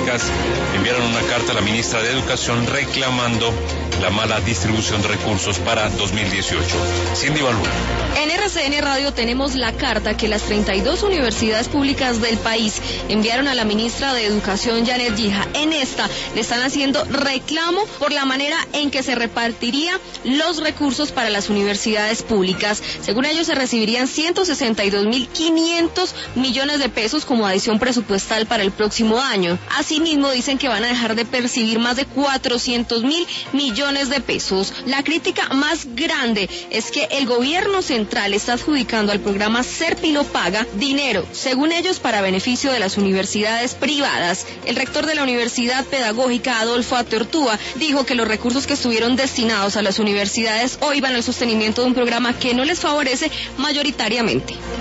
públicas enviaron una carta a la ministra de Educación reclamando la mala distribución de recursos para 2018. Cindy Balú. En RCN Radio tenemos la carta que las 32 universidades públicas del país enviaron a la ministra de Educación, Janet Gija. En esta le están haciendo reclamo por la manera en que se repartirían los recursos para las universidades públicas. Según ellos, se recibirían 162.500 millones de pesos como adición presupuestal para el próximo año. Asimismo, dicen que van a dejar de percibir más de 400.000 millones de pesos. La crítica más grande es que el gobierno central está adjudicando al programa Serpilo Paga dinero, según ellos, para beneficio de las universidades privadas. El rector de la Universidad Pedagógica, Adolfo Ateortúa, dijo que los recursos que estuvieron destinados a las universidades hoy van al sostenimiento de un programa que no les favorece mayoritariamente.